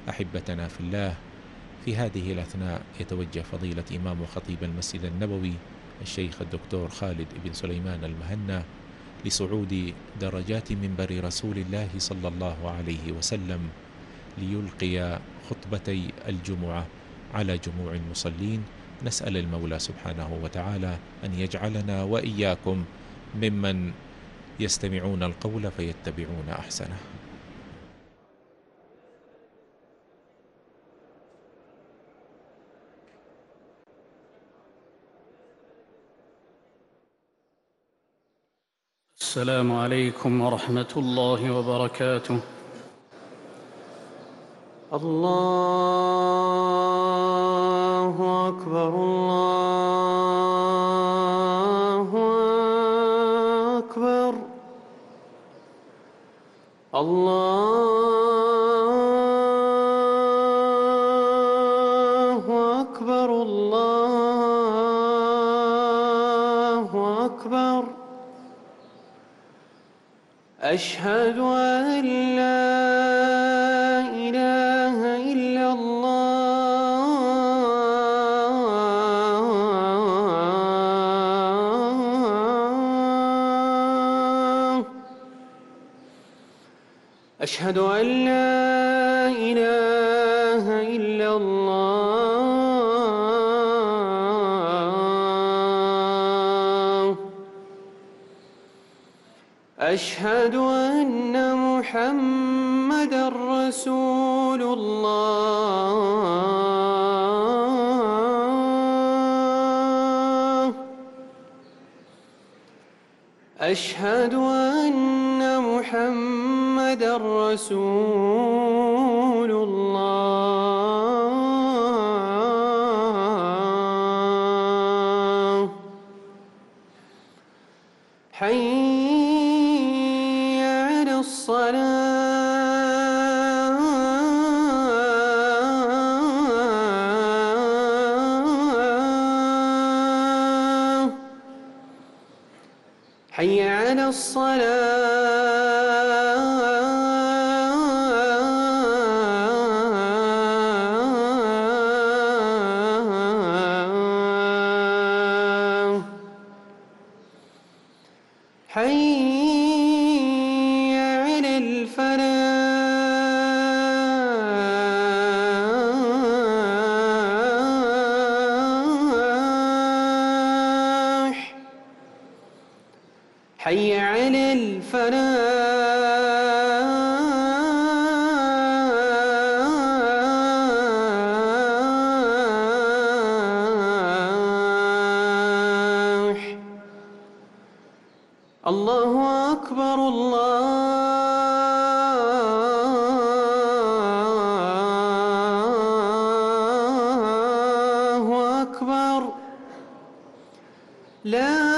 أحبتنا في الله، في هذه الأثناء يتوجه فضيلة إمام وخطيب المسجد النبوي الشيخ الدكتور خالد بن سليمان المهنا لصعود درجات منبر رسول الله صلى الله عليه وسلم ليلقي خطبتي الجمعة على جموع المصلين. نسأل المولى سبحانه وتعالى أن يجعلنا وإياكم ممن يستمعون القول فيتبعون أحسنه. السلام عليكم ورحمة الله وبركاته. الله أكبر الله أكبر الله أكبر الله أكبر. أشهد أن لا إله إلا الله. أشهد أن لا إله إلا الله. أشهد أن محمدًا رسول الله. أشهد أن محمدًا رسول الله. حي على الصلاة. حي على الصلاة. حي على الفلاح. حي على الفلاح. الله أكبر الله أكبر. لا